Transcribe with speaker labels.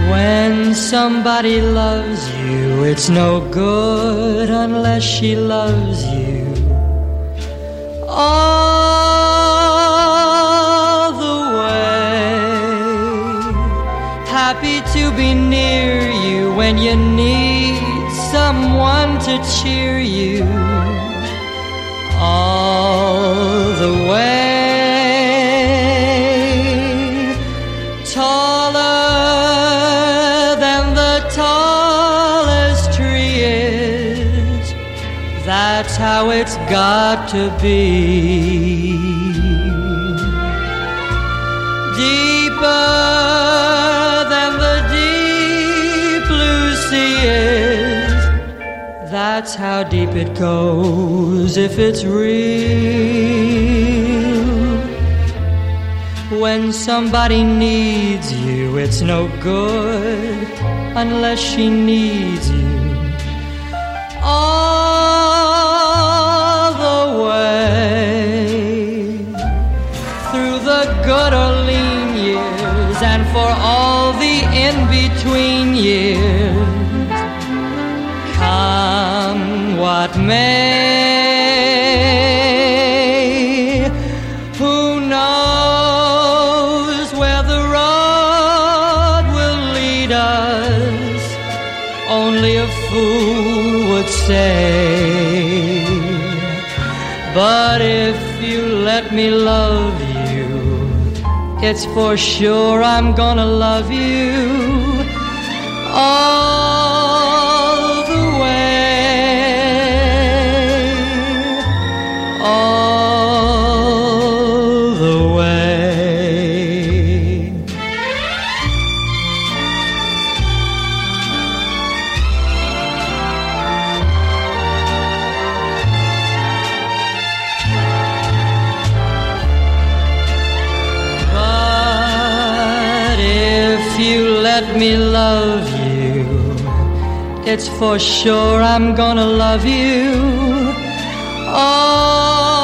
Speaker 1: When somebody loves you, it's no good unless she loves you all the way. Happy to be near you when you need someone to cheer you all the way. Taller than the tallest tree is, that's how it's got to be. Deeper than the deep blue sea is, that's how deep it goes if it's real. When somebody needs you, it's no good unless she needs you all the way. Through the good or lean years and for all the in-between years, come what may, who knows where the road will lead us? Only a fool would say. But if you let me love you, it's for sure I'm gonna love you all the way, all the way. But if you let me love you, it's for sure I'm gonna love you all